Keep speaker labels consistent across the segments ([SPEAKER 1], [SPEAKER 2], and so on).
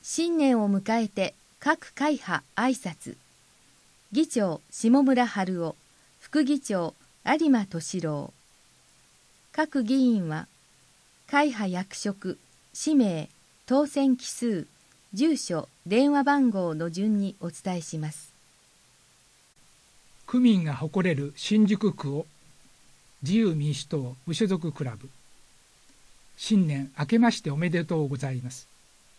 [SPEAKER 1] 新年を迎えて各会派挨拶。議長下村春夫、副議長有馬敏郎。各議員は会派役職、氏名、当選期数、住所、電話番号の順にお伝えします。
[SPEAKER 2] 区民が誇れる新宿区を自由民主党無所属クラブ。新年明けましておめでとうございます。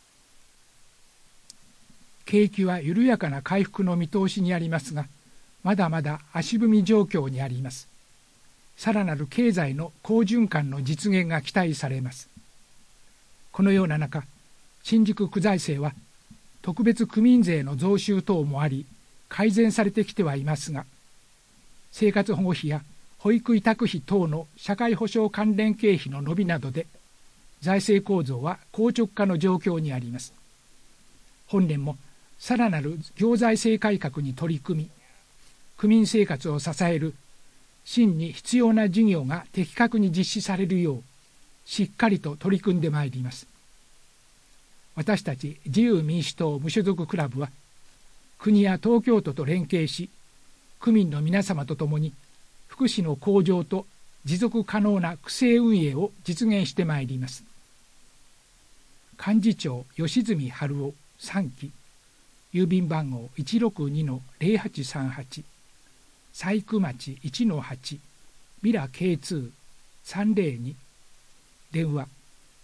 [SPEAKER 2] 景気は緩やかな回復の見通しにありますが、まだまだ足踏み状況にあります。さらなる経済の好循環の実現が期待されます。このような中、新宿区財政は特別区民税の増収等もあり、改善されてきてはいますが、生活保護費や保育委託費等の社会保障関連経費の伸びなどで、財政構造は硬直化の状況にあります。本年もさらなる行財政改革に取り組み、区民生活を支える真に必要な事業が的確に実施されるよう、しっかりと取り組んでまいります。私たち自由民主党無所属クラブは、国や東京都と連携し、区民の皆様と共に福祉の向上と持続可能な区政運営を実現してまいります。幹事長吉住春夫3期、郵便番号 162-0838、細工町 1-8、ミラ K2-302、電話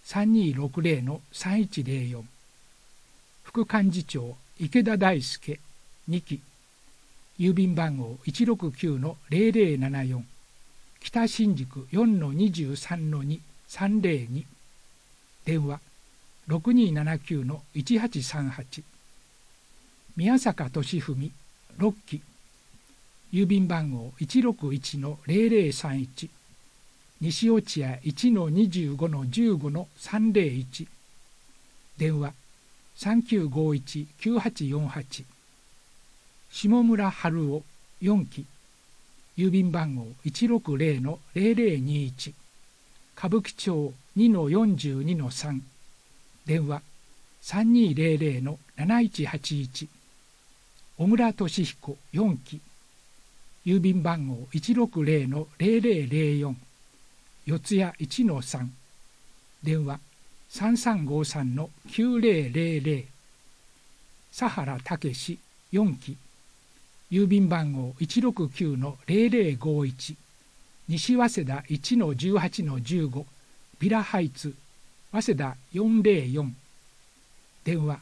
[SPEAKER 2] 3260-3104、副幹事長池田大輔2期、郵便番号 169-0074、北新宿 4-23-2-302、電話 6279-1838、宮坂俊文6期、郵便番号 161-0031、西落合 1-25-15-301、電話 3951-9848、下村春夫4期、郵便番号 160-0021、歌舞伎町 2-42-3、電話 3200-7181、小倉俊彦4期、郵便番号 160-0004、四谷 1-3、電話 3353-9000、佐原武史4期、郵便番号 169-0051、西早稲田 1-18-15、ビラハイツ早稲田404、電話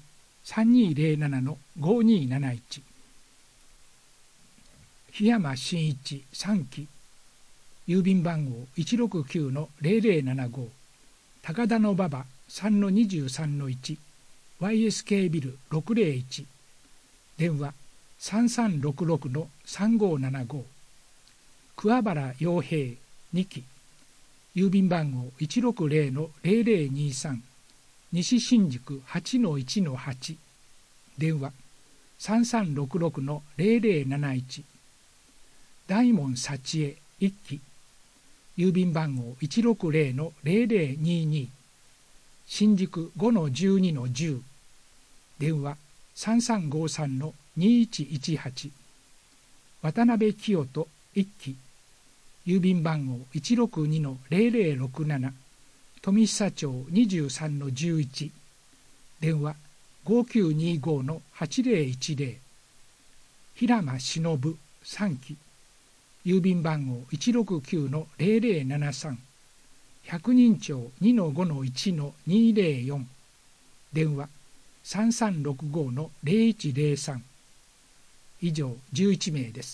[SPEAKER 2] 3207-5271、檜山真一3期、郵便番号 169-0075、高田馬場 3-23-1、YSK ビル601、電話 3366-3575、桑原洋平2期、郵便番号 160-0023、西新宿 8-1-8、電話 3366-0071、大門幸恵1期、郵便番号 160-0022、新宿 5-12-10、電話 3353-2118、渡辺清人1期、郵便番号 162-0067、富久町 23-11、電話 5925-8010、平間忍3期、郵便番号 169-0073、百人町 2-5-1-204、電話 3365-0103。以上11名です。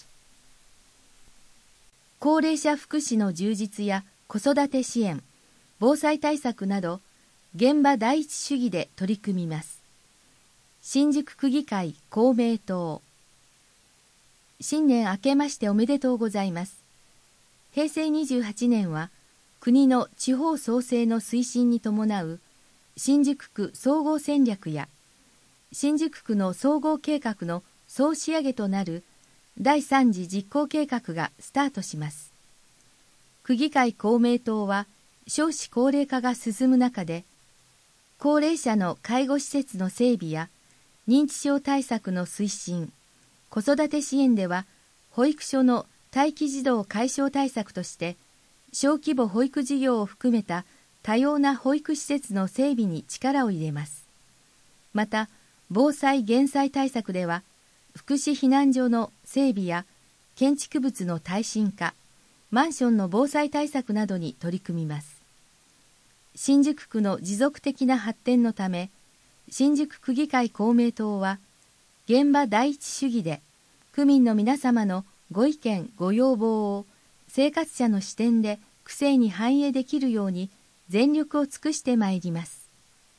[SPEAKER 1] 高齢者福祉の充実や子育て支援、防災対策など現場第一主義で取り組みます。新宿区議会公明党。新年明けましておめでとうございます。平成28年は国の地方創生の推進に伴う新宿区総合戦略や新宿区の総合計画の総仕上げとなる第3次実行計画がスタートします。区議会公明党は少子高齢化が進む中で高齢者の介護施設の整備や認知症対策の推進、子育て支援では保育所の待機児童解消対策として小規模保育事業を含めた多様な保育施設の整備に力を入れます。また、防災減災対策では福祉避難所の整備や建築物の耐震化、マンションの防災対策などに取り組みます。新宿区の持続的な発展のため、新宿区議会公明党は、現場第一主義で、区民の皆様のご意見、ご要望を生活者の視点で区政に反映できるように全力を尽くしてまいります。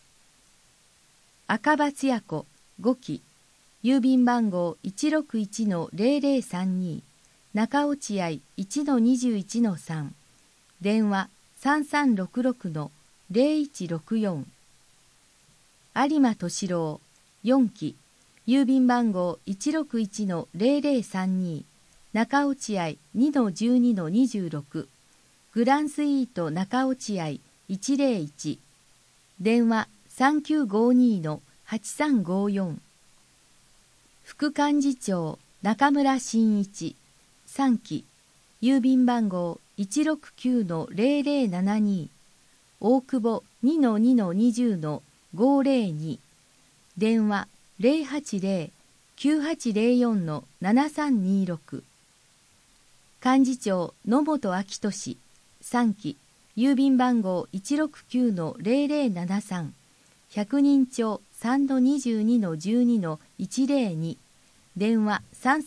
[SPEAKER 1] 赤羽つや子5期、郵便番号 161-0032、中落合 1-21-3、電話 3366-0164。有馬敏郎4期、郵便番号 161-0032、中落合 2-12-26、グランスイート中落合101、電話 3952-8354。副幹事長中村真一3期、郵便番号 169-0072、大久保 2-2-20-502、電話 080-9804-7326。幹事長野本明俊3期、郵便番号 169-0073、百人町 3-22-12-102、電話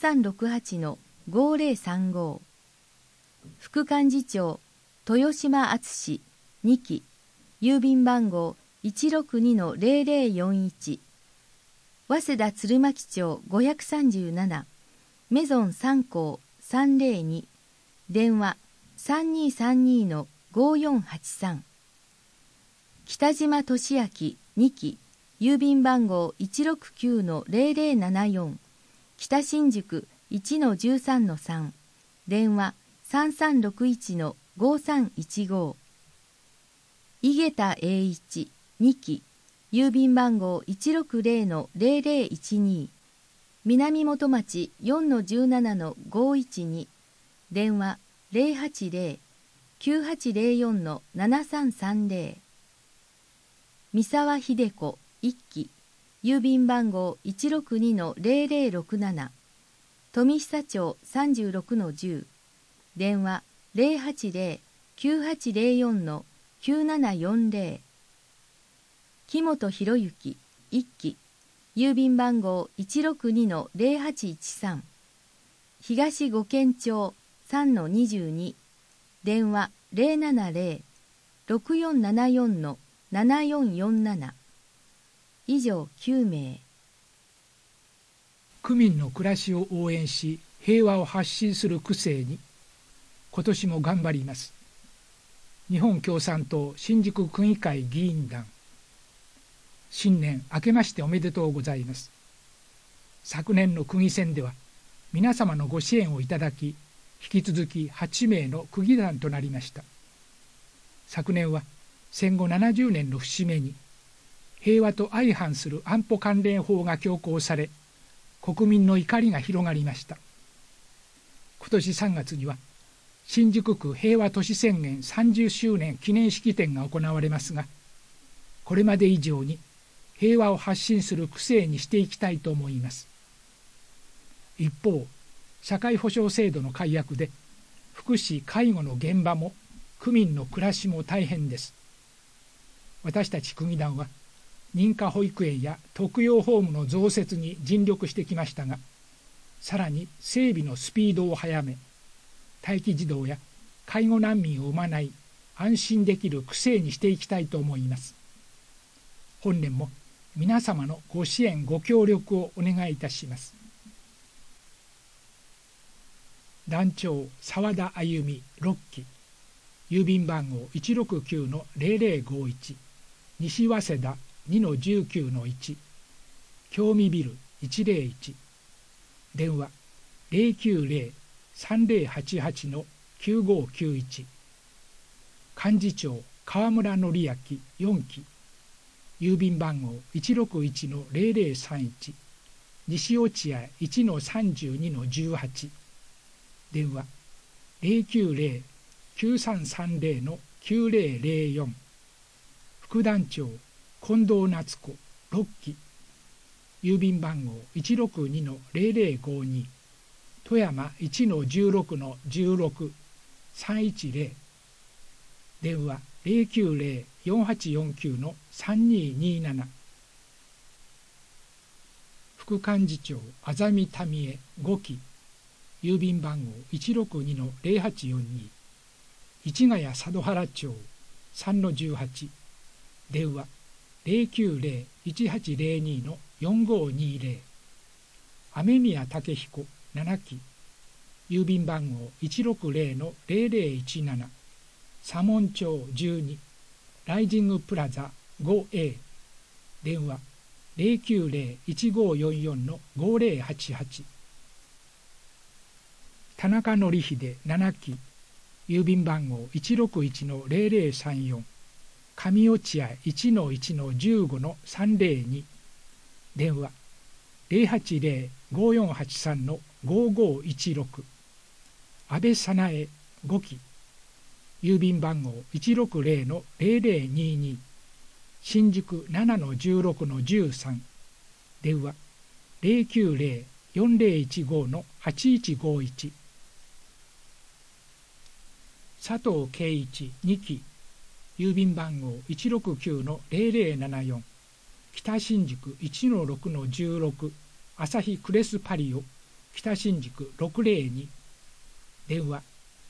[SPEAKER 1] 3368-5035。副幹事長豊島敦2期、郵便番号 162-0041、早稲田鶴巻町537、メゾン3項302、電話 3232-5483。北島俊明2期、郵便番号 169-0074、北新宿 1-13-3、電話 3361-5315。井桁栄一2期、郵便番号 160-0012、南本町 4-17-512、電話 080-9804-7330。三沢秀子1期、郵便番号 162-0067、富久町 36-10、電話 080-9804-9740。木本博之1期、郵便番号 162-0813、東五軒町 3-22、電話 070-6474-7447。以上9名。
[SPEAKER 2] 区民の暮らしを応援し平和を発信する区政に今年も頑張ります。日本共産党新宿区議会議員団。新年明けましておめでとうございます。昨年の区議選では皆様のご支援をいただき、引き続き8名の区議団となりました。昨年は戦後70年の節目に平和と相反する安保関連法が強行され、国民の怒りが広がりました。今年3月には新宿区平和都市宣言30周年記念式典が行われますが、これまで以上に平和を発信する区政にしていきたいと思います。一方、社会保障制度の改悪で福祉・介護の現場も区民の暮らしも大変です。私たち区議団は認可保育園や特養ホームの増設に尽力してきましたが、さらに整備のスピードを速め、待機児童や介護難民を生まない安心できる区政にしていきたいと思います。本年も皆様のご支援ご協力をお願いいたします。団長澤田あゆみ6期、郵便番号 169-0051、西早稲田 2-19-1、京見ビル101、電話 090-3088-9591。幹事長川村則明4期、 郵便番号 161-0031 西落合 1-32-18 電話 090-9330-9004 副団長近藤夏子6期郵便番号 162-0052 富山 1-16-16 310電話 090-4849-3227 副幹事長あざみたみえ5期郵便番号 162-0842 市ヶ谷佐渡原町 3-18 電話 090-1802-4520 雨宮武彦7期郵便番号 160-0017 左門町12ライジングプラザ 5A 電話 090-1544-5088 田中則秀7期郵便番号 161-0034 上落合 1-1-15-302 電話 080-5483-5516 安倍早苗5期郵便番号 160-0022 新宿 7-16-13 電話 090-4015-8151 佐藤圭一2期郵便番号 169-0074 北新宿 1-6-16 朝日クレスパリオ北新宿602電話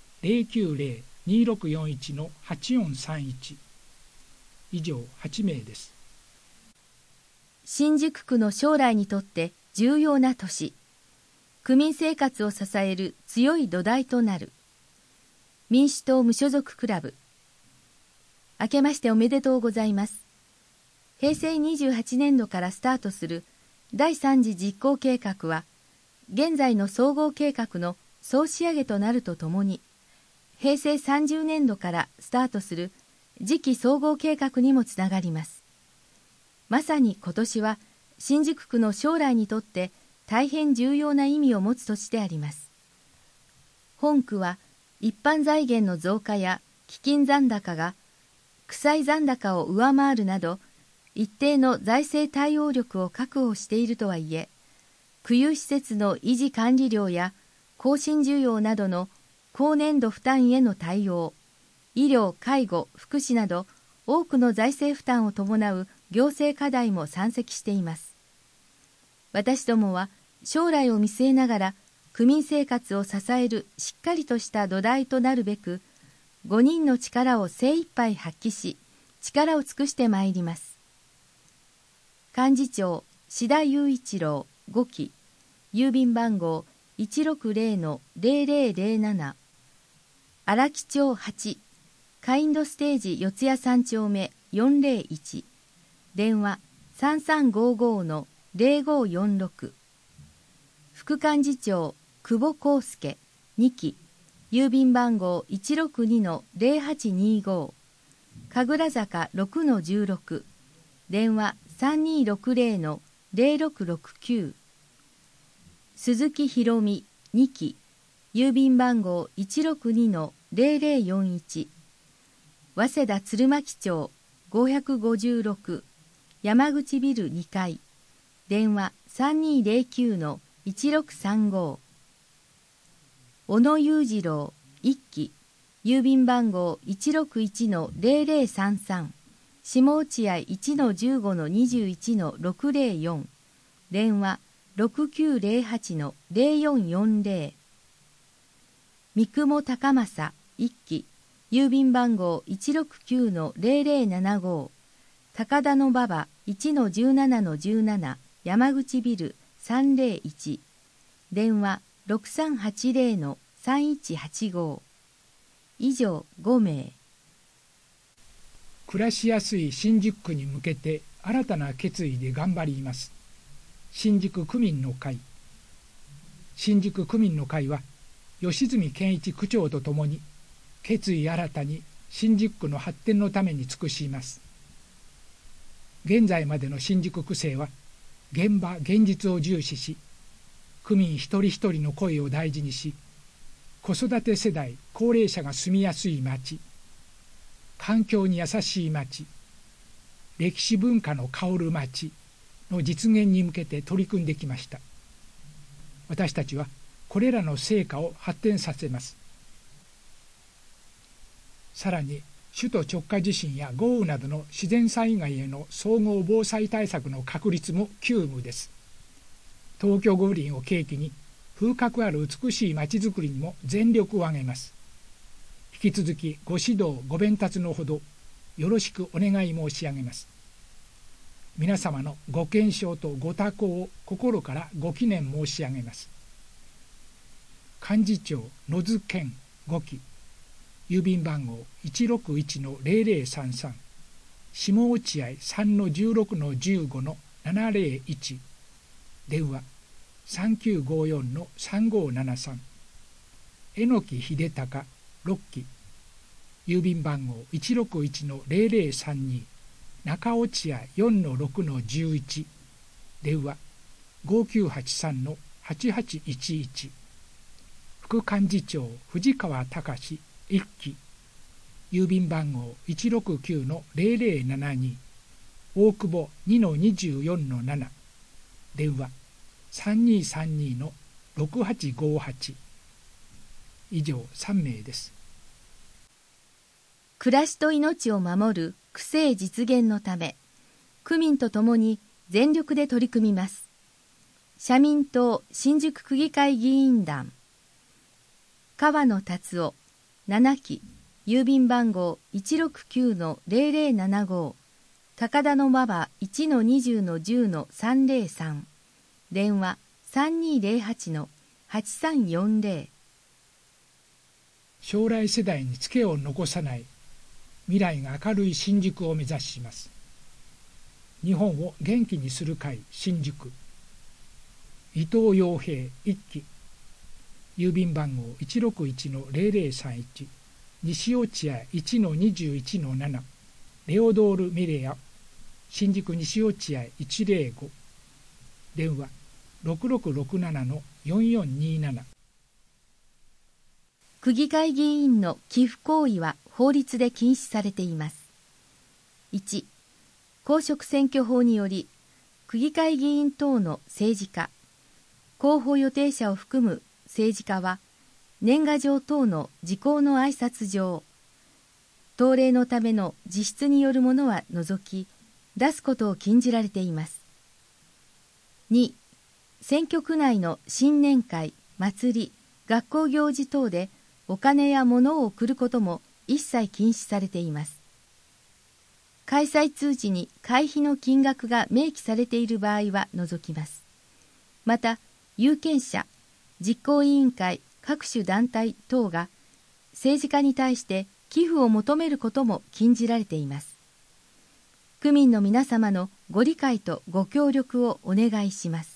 [SPEAKER 2] 090-2641-8431 以上8名です。
[SPEAKER 1] 新宿区の将来にとって重要な都市、区民生活を支える強い土台となる民主党無所属クラブ。明けましておめでとうございます。平成28年度からスタートする第3次実行計画は、現在の総合計画の総仕上げとなるとともに、平成30年度からスタートする次期総合計画にもつながります。まさに今年は新宿区の将来にとって大変重要な意味を持つ年であります。本区は一般財源の増加や基金残高が区債残高を上回るなど一定の財政対応力を確保しているとはいえ、区有施設の維持管理料や更新需要などの高年度負担への対応、医療・介護・福祉など多くの財政負担を伴う行政課題も山積しています。私どもは将来を見据えながら区民生活を支えるしっかりとした土台となるべく、5人の力を精一杯発揮し、力を尽くしてまいります。幹事長志田雄一郎5期郵便番号 160-0007 荒木町8カインドステージ四谷3丁目401電話 3355-0546 副幹事長久保康介2期郵便番号 162-0825 神楽坂 6-16 電話 3260-0669 鈴木博美2期郵便番号 162-0041 早稲田鶴巻町556山口ビル2階電話 3209-1635 小野裕次郎1期郵便番号 161-0033 下落合 1-15-21-604 電話 6908-0440 三雲高政1期郵便番号 169-0075 高田馬場 1-17-17 山口ビル301電話 6380-3185 以上5名。
[SPEAKER 2] 暮らしやすい新宿区に向けて新たな決意で頑張ります。新宿区民の会。新宿区民の会は吉住健一区長とともに決意新たに新宿区の発展のために尽くします。 現在までの新宿区政は現場現実を重視し、区民一人一人の声を大事にし、子育て世代高齢者が住みやすい町、環境に優しい町、歴史文化の薫る町の実現に向けて取り組んできました。私たちはこれらの成果を発展させます。さらに首都直下地震や豪雨などの自然災害への総合防災対策の確立も急務です。東京五輪を契機に風格ある美しいまちづくりにも全力を挙げます。引き続きご指導ご鞭撻のほどよろしくお願い申し上げます。皆様のご健勝とご多幸を心からご祈念申し上げます。幹事長野津健5期、郵便番号 161-0033、 下落合 3-16-15-701、 電話 3954-3573、 榎木秀隆6期、郵便番号 161-0032、 中落合 4-6-11、 電話 5983-8811、 副幹事長藤川隆1期、郵便番号 169-0072、 大久保 2-24-7、 電話 3232-6858。 以上3名です。
[SPEAKER 1] 暮らしと命を守る区政実現のため、区民とともに全力で取り組みます。社民党新宿区議会議員団。川野達夫7期、郵便番号 169-0075、 高田馬場 1-20-10-303、 電話 3208-8340。
[SPEAKER 2] 将来世代にツケを残さない未来が明るい新宿を目指します。日本を元気にする会新宿。伊藤洋平1期、郵便番号 161-0031、 西落合 1-21-7、 レオドール・ミレア新宿西落合105、電話 6667-4427。
[SPEAKER 1] 区議会議員の寄付行為は法律で禁止されています。1、公職選挙法により、区議会議員等の政治家、候補予定者を含む政治家は、年賀状等の時効の挨拶状、当例のための自筆によるものは除き、出すことを禁じられています。2、選挙区内の新年会、祭り、学校行事等でお金や物を送ることも一切禁止されています。開催通知に会費の金額が明記されている場合は除きます。また、有権者、実行委員会、各種団体等が政治家に対して寄付を求めることも禁じられています。区民の皆様のご理解とご協力をお願いします。